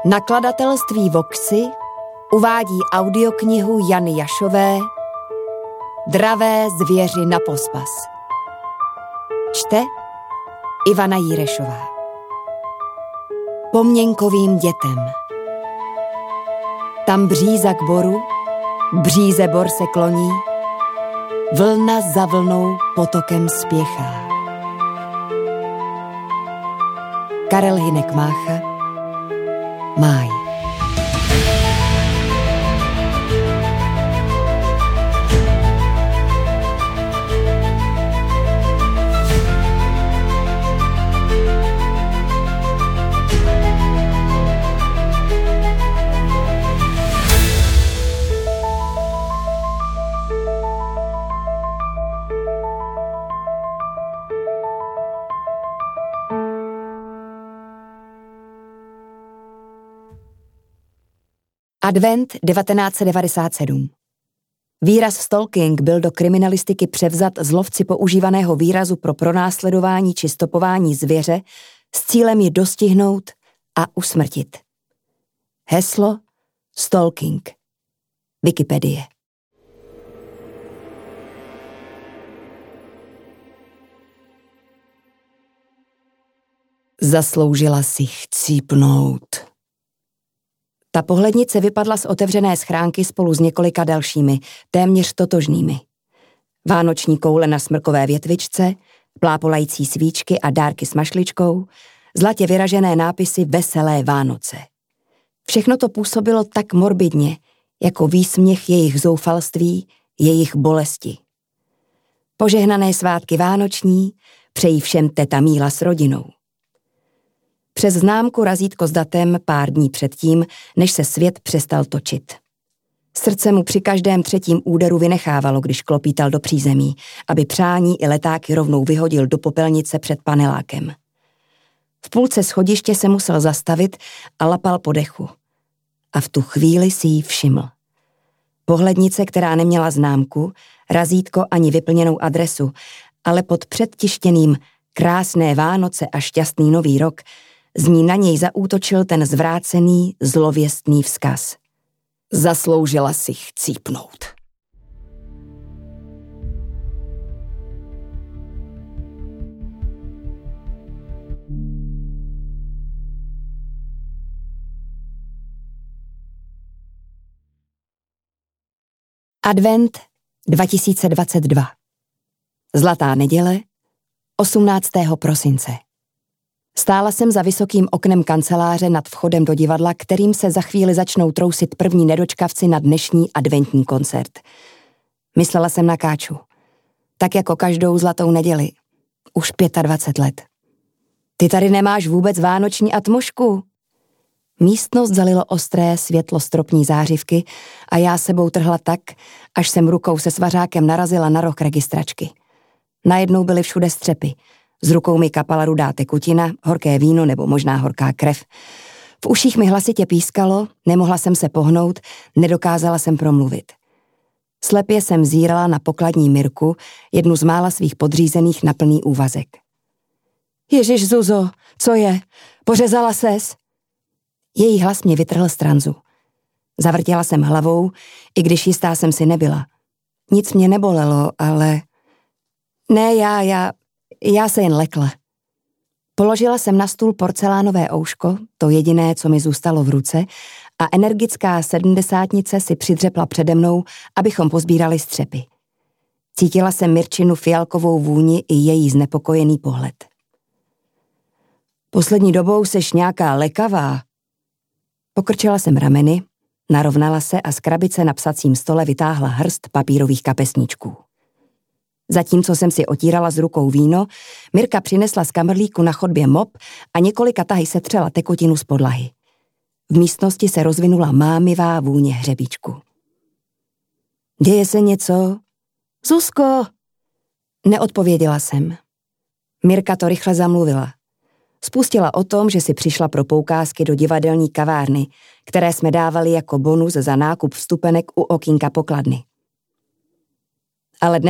Nakladatelství Voxy uvádí audioknihu Jany Jašové Dravé zvěři na pospas. Čte Ivana Jíresová. Pomněnkovým dětem. Tam bříza k boru, bříze bor se kloní, vlna za vlnou potokem spěchá. Karel Hynek Mácha, Máj. Advent 1997. Výraz stalking byl do kriminalistiky převzat z lovci používaného výrazu pro pronásledování či stopování zvěře s cílem ji dostihnout a usmrtit. Heslo stalking. Wikipedie. Zasloužila si chcípnout. Ta pohlednice vypadla z otevřené schránky spolu s několika dalšími, téměř totožnými. Vánoční koule na smrkové větvičce, plápolající svíčky a dárky s mašličkou, zlatě vyražené nápisy Veselé Vánoce. Všechno to působilo tak morbidně, jako výsměch jejich zoufalství, jejich bolesti. Požehnané svátky vánoční přejí všem teta Míla s rodinou. Přes známku razítko s datem pár dní předtím, než se svět přestal točit. Srdce mu při každém třetím úderu vynechávalo, když klopítal do přízemí, aby přání i letáky rovnou vyhodil do popelnice před panelákem. V půlce schodiště se musel zastavit a lapal po dechu. A v tu chvíli si ji všiml. Pohlednice, která neměla známku, razítko ani vyplněnou adresu, ale pod předtištěným Krásné Vánoce a šťastný nový rok z ní na něj zaútočil ten zvrácený, zlověstný vzkaz. Zasloužila si chcípnout. Advent 2022. Zlatá neděle, 18. prosince. Stála jsem za vysokým oknem kanceláře nad vchodem do divadla, kterým se za chvíli začnou trousit první nedočkavci na dnešní adventní koncert. Myslela jsem na Káču. Tak jako každou zlatou neděli. Už 25 let. Ty tady nemáš vůbec vánoční atmošku. Místnost zalilo ostré světlo stropní zářivky a já sebou trhla tak, až jsem rukou se svařákem narazila na roh registračky. Najednou byly všude střepy. Z rukou mi kapala rudá tekutina, horké víno nebo možná horká krev. V uších mi hlasitě pískalo, nemohla jsem se pohnout, nedokázala jsem promluvit. Slepě jsem zírala na pokladní Mirku, jednu z mála svých podřízených na plný úvazek. Ježiš, Zuzo, co je? Pořezala ses? Její hlas mě vytrhl z tranzu. Zavrtěla jsem hlavou, i když jistá jsem si nebyla. Nic mě nebolelo, ale... Ne, já se jen lekla. Položila jsem na stůl porcelánové ouško, to jediné, co mi zůstalo v ruce, a energická 70nice si přidřepla přede mnou, abychom pozbírali střepy. Cítila jsem Mirčinu fialkovou vůni i její znepokojený pohled. Poslední dobou seš nějaká lekavá. Pokrčila jsem rameny, narovnala se a z krabice na psacím stole vytáhla hrst papírových kapesníčků. Zatímco jsem si otírala z rukou víno, Mirka přinesla z kamrlíku na chodbě mop a několika tahy setřela tekutinu z podlahy. V místnosti se rozvinula mámivá vůně hřebíčku. Děje se něco? Zuzko! Neodpověděla jsem. Mirka to rychle zamluvila. Spustila o tom, že si přišla pro poukázky do divadelní kavárny, které jsme dávali jako bonus za nákup vstupenek u okýnka pokladny. Ale dnes